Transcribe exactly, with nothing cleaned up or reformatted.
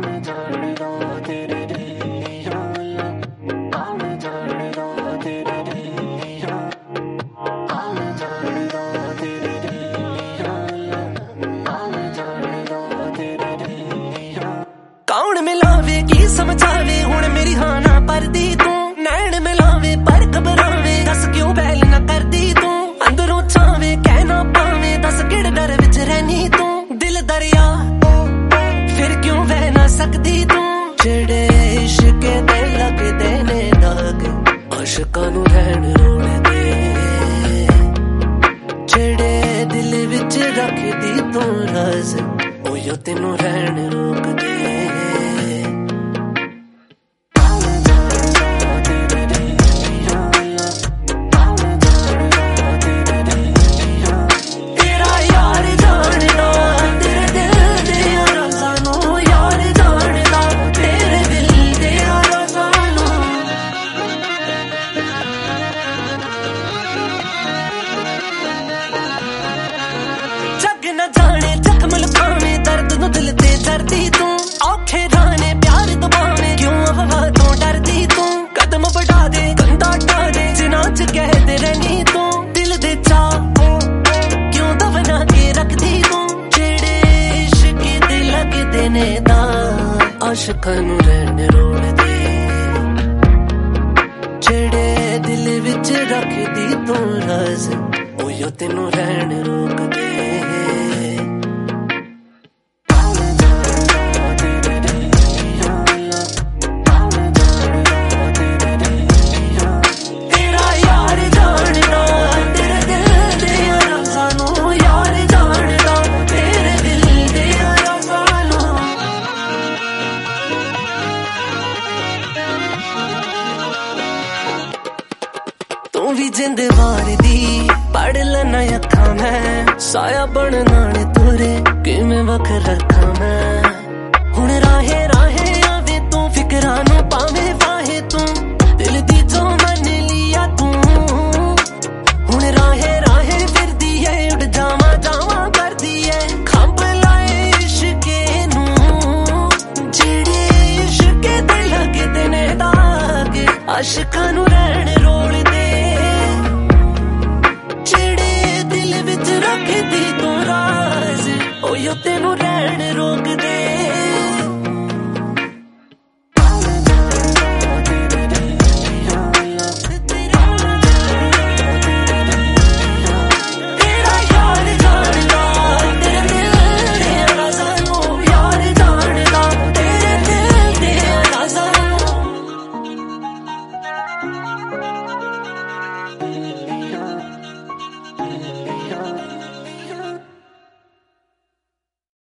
कौन मिलावे की समझावे हुण मेरी हाँ ना परदी तू नैन मिलावे पर घबरावे दस क्यों बैल ना करदी तू अंदरों छावे कहना पावे दस किड़ डर विच रहनी तू दिल दरिया फिर क्यों बह ना सकदी तू जेड़े इश्क दे लगदे ने दाग आशिकां नूं रहण रोण दे जेड़े दिल विच रखदी तू राज ओयो तेनू रहण रोक दे न जाने जख्म लुकावे दर्द नु दिल ते दर्दी तू औखे राने प्यार दबावे क्यों अफवाह तो डरदी तू कदम बढ़ा दे कंधा टा दे जिना च कहदे रहनी तू दिल दे चा क्यों दफना के रखदी तू जेड़े इश्क दे लगदे ने दा आशिकां नूं रहण रोण दे जेड़े दिल विच रखदी तू राज ओयो तेनू रहण रोक दे तू भी जिंद वार दी पढ़ लेना अखा मैं साया बन नाने तुरे किवें वख रखा मैं हुण राहे राहे आवे तू फिकरां नूं पावे वाहे तू दिल दी जो मन लिया तू हुण राहे राहे फिरदी है उड़ जावा जावा करदी है खंभ लाए इश्के नूं जेड़े इश्क दे लगदे ने दाग आशिकां नूं